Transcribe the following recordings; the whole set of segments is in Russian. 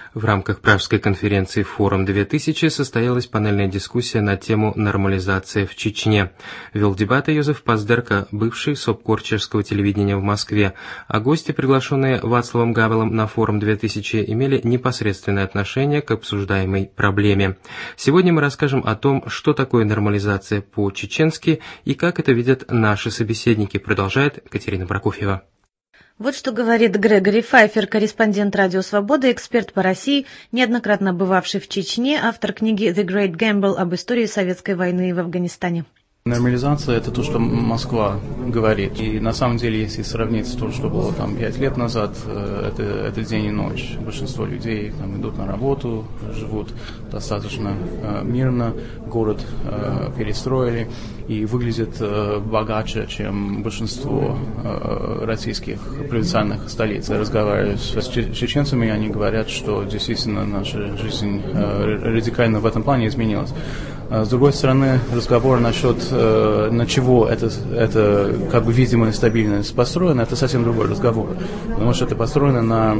В рамках Пражской конференции «Форум-2000» состоялась панельная дискуссия на тему «Нормализация в Чечне». Вел дебаты Йозеф Паздерка, бывший СОПКОР чешского телевидения в Москве, а гости, приглашенные Вацлавом Гавелом на «Форум-2000», имели непосредственное отношение к обсуждаемой проблеме. Сегодня мы расскажем о том, что такое нормализация по-чеченски и как это видят наши собеседники, продолжает Катерина Прокофьева. Вот что говорит Грегори Файфер, корреспондент «Радио Свобода», эксперт по России, неоднократно бывавший в Чечне, автор книги «The Great Gamble» об истории советской войны в Афганистане. Нормализация – это то, что Москва говорит. И на самом деле, если сравнить с тем, что было там 5 лет назад, это день и ночь. Большинство людей там идут на работу, живут достаточно мирно, город перестроили и выглядит богаче, чем большинство российских провинциальных столиц. Я разговариваю с чеченцами, и они говорят, что действительно наша жизнь радикально в этом плане изменилась. С другой стороны, разговор насчет, на чего это как бы видимая стабильность построена, это совсем другой разговор. Потому что это построено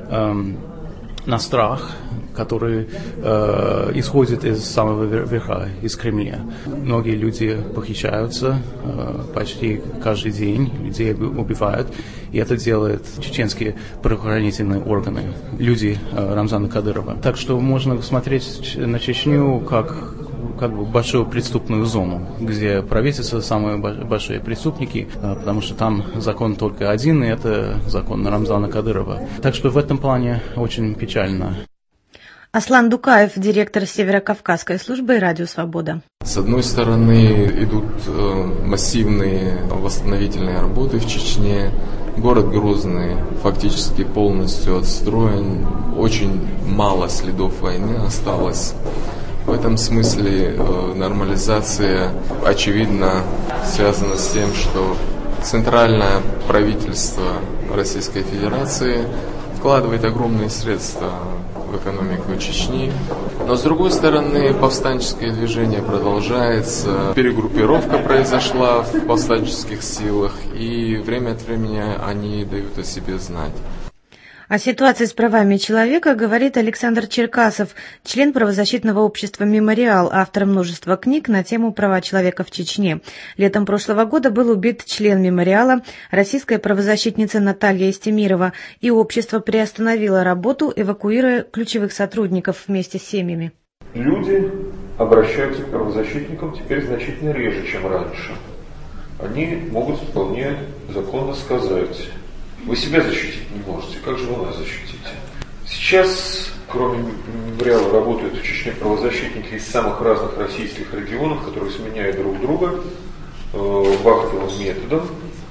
на страх, который исходит из самого верха, из Кремля. Многие люди похищаются почти каждый день, людей убивают, и это делают чеченские правоохранительные органы, люди Рамзана Кадырова. Так что можно смотреть на Чечню как бы большую преступную зону, где правительство самые большие преступники, потому что там закон только один, и это закон Рамзана Кадырова. Так что в этом плане очень печально. Аслан Дукаев, директор Северокавказской службы «Радио Свобода». С одной стороны, идут массивные восстановительные работы в Чечне. Город Грозный фактически полностью отстроен. Очень мало следов войны осталось. В этом смысле нормализация, очевидно, связана с тем, что центральное правительство Российской Федерации вкладывает огромные средства в экономику Чечни. Но, с другой стороны, повстанческое движение продолжается, перегруппировка произошла в повстанческих силах, и время от времени они дают о себе знать. О ситуации с правами человека говорит Александр Черкасов, член правозащитного общества «Мемориал», автор множества книг на тему права человека в Чечне. Летом прошлого года был убит член «Мемориала», российская правозащитница Наталья Истемирова, и общество приостановило работу, эвакуируя ключевых сотрудников вместе с семьями. Люди обращаются к правозащитникам теперь значительно реже, чем раньше. Они могут вполне законно сказать: вы себя защитить не можете, как же вы нас защитите? Сейчас, кроме «Мемориала», работают в Чечне правозащитники из самых разных российских регионов, которые сменяют друг друга вахтовым методом,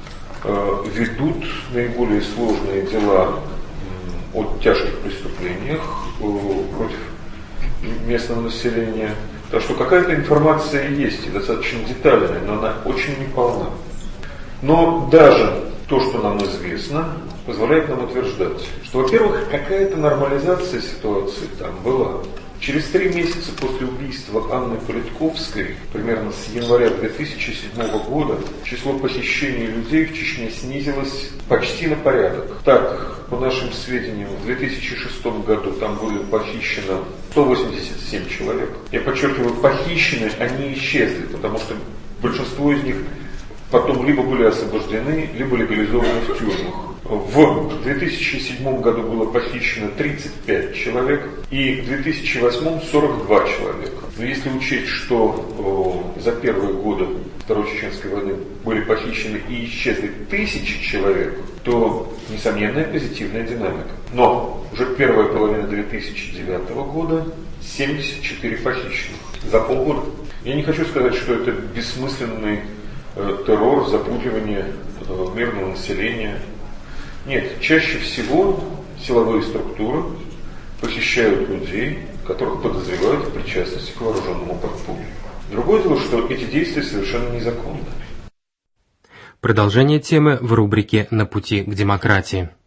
ведут наиболее сложные дела о тяжких преступлениях против местного населения. Так что какая-то информация есть, и достаточно детальная, но она очень неполна. Но даже то, что нам известно, позволяет нам утверждать, что, во-первых, какая-то нормализация ситуации там была. Через 3 месяца после убийства Анны Политковской, примерно с января 2007 года, число похищений людей в Чечне снизилось почти на порядок. Так, по нашим сведениям, в 2006 году там были похищено 187 человек. Я подчеркиваю, похищены, они исчезли, потому что большинство из них потом либо были освобождены, либо легализованы в тюрьмах. В 2007 году было похищено 35 человек и в 2008 42 человека. Но если учесть, что за первые годы Второй Чеченской войны были похищены и исчезли 1000 человек, то несомненная позитивная динамика. Но уже первая половина 2009 года 74 похищенных за полгода. Я не хочу сказать, что это бессмысленный террор, запугивание мирного населения. Нет, чаще всего силовые структуры похищают людей, которых подозревают в причастности к вооруженному подполью. Другое дело, что эти действия совершенно незаконны. Продолжение темы в рубрике «На пути к демократии».